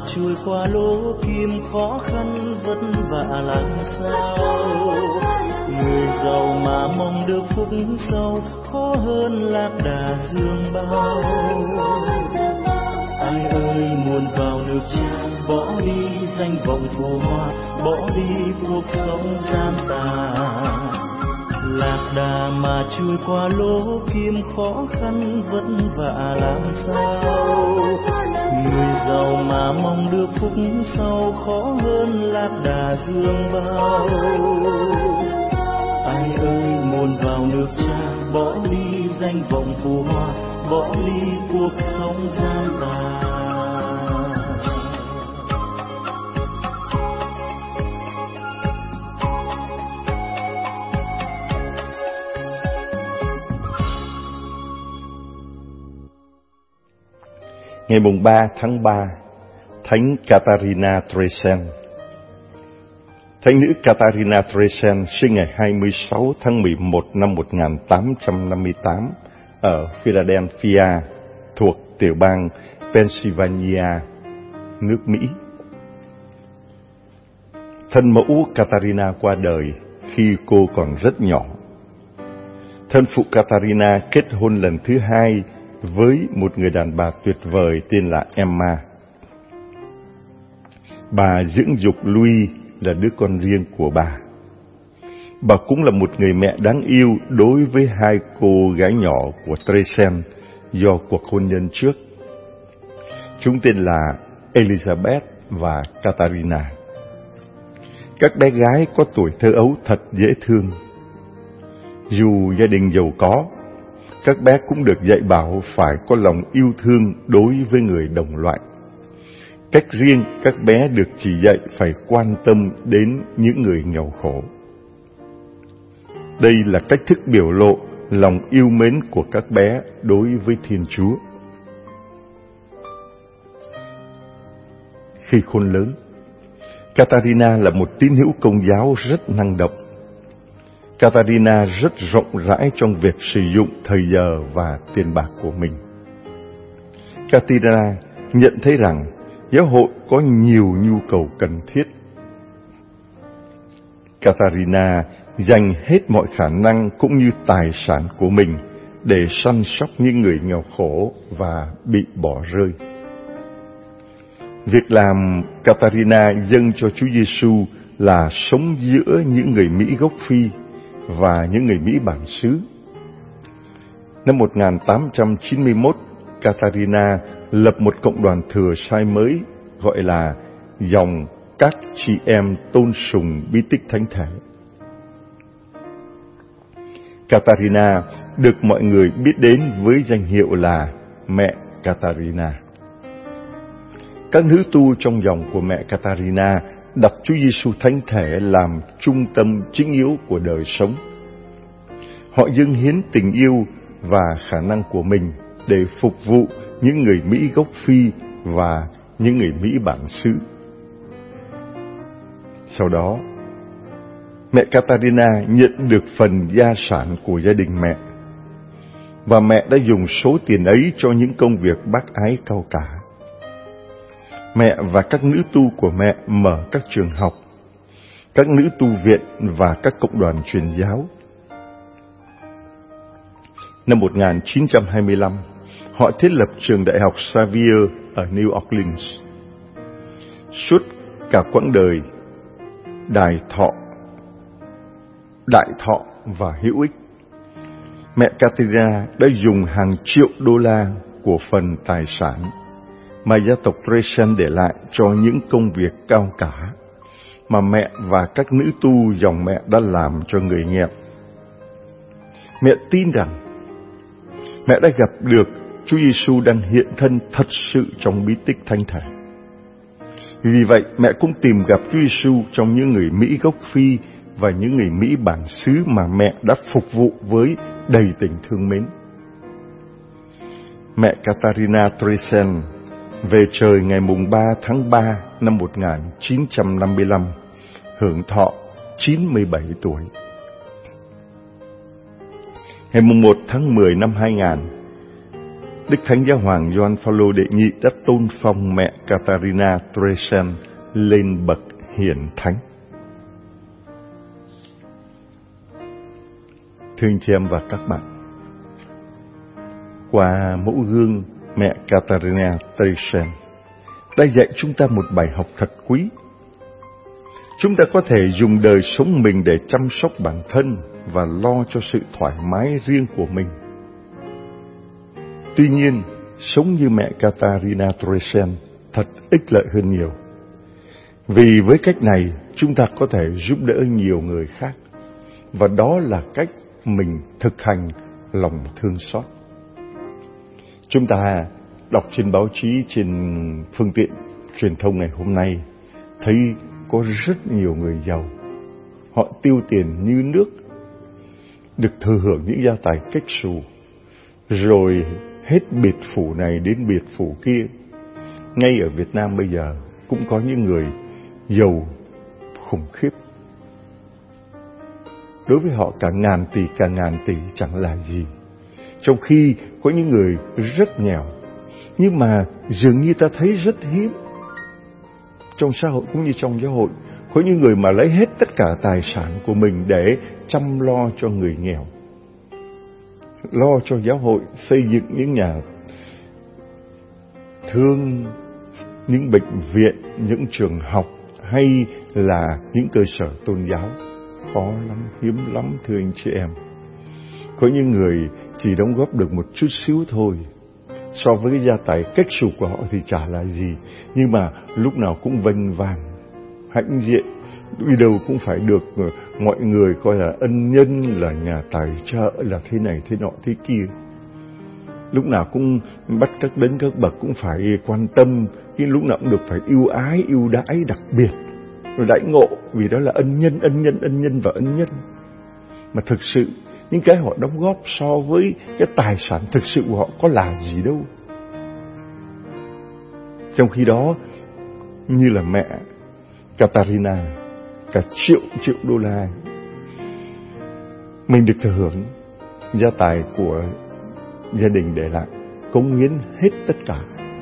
trôi qua lỗ kim khó khăn vất vả làm sao. Người giàu mà mong được phúc sau, khó hơn lạc đà dương bao. Ai ơi muốn vào nước Cha, bỏ đi danh vọng phù hoa, bỏ đi cuộc sống gian tà. Lạc đà mà trôi qua lỗ kim khó khăn vất vả làm sao. Người giàu mà mong được phúc sau, khó hơn lạc đà dương bao. Ai ơi muốn vào nước Cha, bỏ đi danh vọng phù hoa, bỏ đi cuộc sống gian tà. Ngày mùng 3 tháng 3, Thánh Catarina Tresen. Thánh nữ Catarina Tresen sinh ngày 26 tháng 11 năm 1858 ở Philadelphia, thuộc tiểu bang Pennsylvania, nước Mỹ. Thân mẫu Catarina qua đời khi cô còn rất nhỏ. Thân phụ Catarina kết hôn lần thứ hai với một người đàn bà tuyệt vời tên là Emma. Bà dưỡng dục Louis là đứa con riêng của bà. Bà cũng là một người mẹ đáng yêu đối với hai cô gái nhỏ của Tresen do cuộc hôn nhân trước. Chúng tên là Elizabeth và Catarina. Các bé gái có tuổi thơ ấu thật dễ thương. Dù gia đình giàu có, các bé cũng được dạy bảo phải có lòng yêu thương đối với người đồng loại. Cách riêng, các bé được chỉ dạy phải quan tâm đến những người nghèo khổ. Đây là cách thức biểu lộ lòng yêu mến của các bé đối với Thiên Chúa. Khi khôn lớn, Catarina là một tín hữu Công giáo rất năng động. Catarina rất rộng rãi trong việc sử dụng thời giờ và tiền bạc của mình. Catarina nhận thấy rằng giáo hội có nhiều nhu cầu cần thiết. Catarina dành hết mọi khả năng cũng như tài sản của mình để săn sóc những người nghèo khổ và bị bỏ rơi. Việc làm Catarina dâng cho Chúa Giêsu là sống giữa những người Mỹ gốc Phi và những người Mỹ bản xứ. Năm 1891, Catarina lập một cộng đoàn thừa sai mới gọi là dòng các chị em tôn sùng bí tích thánh thể. Catarina được mọi người biết đến với danh hiệu là Mẹ Catarina. Các nữ tu trong dòng của Mẹ Catarina đặt Chúa Giêsu thánh thể làm trung tâm chính yếu của đời sống. Họ dâng hiến tình yêu và khả năng của mình để phục vụ những người Mỹ gốc Phi và những người Mỹ bản xứ. Sau đó, mẹ Catarina nhận được phần gia sản của gia đình mẹ, và mẹ đã dùng số tiền ấy cho những công việc bác ái cao cả. Mẹ và các nữ tu của mẹ mở các trường học, các nữ tu viện và các cộng đoàn truyền giáo. Năm 1925, họ thiết lập trường đại học Xavier ở New Orleans. Suốt cả quãng đời đại thọ và hữu ích, mẹ Catarina đã dùng hàng triệu đô la của phần tài sản mà gia tộc Tresen để lại cho những công việc cao cả mà mẹ và các nữ tu dòng mẹ đã làm cho người nghèo. Mẹ tin rằng mẹ đã gặp được Chúa Giêsu đang hiện thân thật sự trong bí tích thánh thể. Vì vậy, mẹ cũng tìm gặp Chúa Giêsu trong những người Mỹ gốc Phi và những người Mỹ bản xứ mà mẹ đã phục vụ với đầy tình thương mến. Mẹ Catarina Tresen về trời ngày mùng 3 tháng 3 năm 1955, hưởng thọ 97 tuổi. Ngày mùng 1 tháng 10 năm 2000, Đức Thánh Giáo hoàng Gioan Phaolô đệ nhị đã tôn phong mẹ Catarina Theresian lên bậc hiển thánh. Thưa anh chị em và các bạn, qua mẫu gương mẹ Catarina Theresian đã dạy chúng ta một bài học thật quý. Chúng ta có thể dùng đời sống mình để chăm sóc bản thân và lo cho sự thoải mái riêng của mình. Tuy nhiên, sống như mẹ Catarina Theresian thật ích lợi hơn nhiều. Vì với cách này, chúng ta có thể giúp đỡ nhiều người khác. Và đó là cách mình thực hành lòng thương xót. Chúng ta đọc trên báo chí, trên phương tiện truyền thông ngày hôm nay, thấy có rất nhiều người giàu. Họ tiêu tiền như nước, được thừa hưởng những gia tài cách xù, rồi hết biệt phủ này đến biệt phủ kia. Ngay ở Việt Nam bây giờ cũng có những người giàu khủng khiếp. Đối với họ cả ngàn tỷ chẳng là gì. Trong khi có những người rất nghèo, nhưng mà dường như ta thấy rất hiếm. Trong xã hội cũng như trong giáo hội, có những người mà lấy hết tất cả tài sản của mình để chăm lo cho người nghèo, lo cho giáo hội, xây dựng những nhà thương, những bệnh viện, những trường học hay là những cơ sở tôn giáo. Khó lắm, hiếm lắm thưa anh chị em. Có những người chỉ đóng góp được một chút xíu thôi, so với cái gia tài cách xù của họ thì chả là gì, nhưng mà lúc nào cũng vênh vang, hãnh diện, đi đâu cũng phải được mọi người coi là ân nhân, là nhà tài trợ, là thế này thế nọ thế kia. Lúc nào cũng bắt các đấng các bậc cũng phải quan tâm, cái lúc nào cũng được phải ưu ái, ưu đãi đặc biệt, rồi đãi ngộ, vì đó là ân nhân và ân nhân. Mà thực sự những cái họ đóng góp so với cái tài sản thực sự của họ có là gì đâu. Trong khi đó, như là mẹ Catarina, cả triệu đô la, mình được thừa hưởng gia tài của gia đình để lại, cống hiến hết tất cả,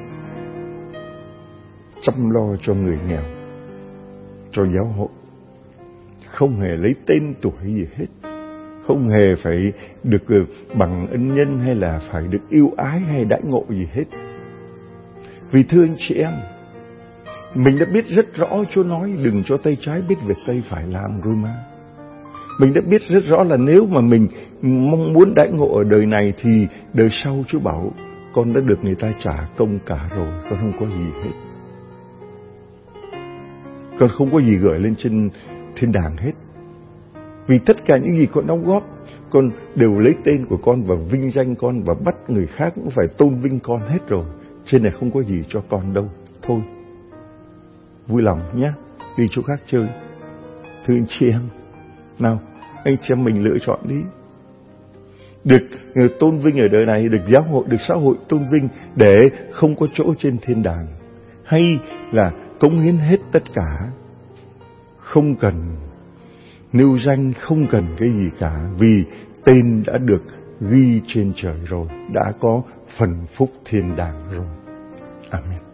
chăm lo cho người nghèo, cho giáo hội, không hề lấy tên tuổi gì hết, không hề phải được bằng ân nhân hay là phải được ưu ái hay đãi ngộ gì hết. Vì thưa anh chị em, mình đã biết rất rõ Chúa nói đừng cho tay trái biết việc tay phải làm rồi mà. Mình đã biết rất rõ là nếu mà mình mong muốn đãi ngộ ở đời này thì đời sau Chúa bảo con đã được người ta trả công cả rồi, con không có gì hết. Con không có gì gửi lên trên thiên đàng hết. Vì tất cả những gì con đóng góp, con đều lấy tên của con và vinh danh con và bắt người khác cũng phải tôn vinh con hết rồi. Trên này không có gì cho con đâu. Thôi, vui lòng nhé, đi chỗ khác chơi. Thưa anh chị em, nào, anh chị em mình lựa chọn đi. Được tôn vinh ở đời này, được giáo hội, được xã hội tôn vinh để không có chỗ trên thiên đàng, hay là cống hiến hết tất cả, không cần nêu danh, không cần cái gì cả, vì tên đã được ghi trên trời rồi, đã có phần phúc thiên đàng rồi. Amen.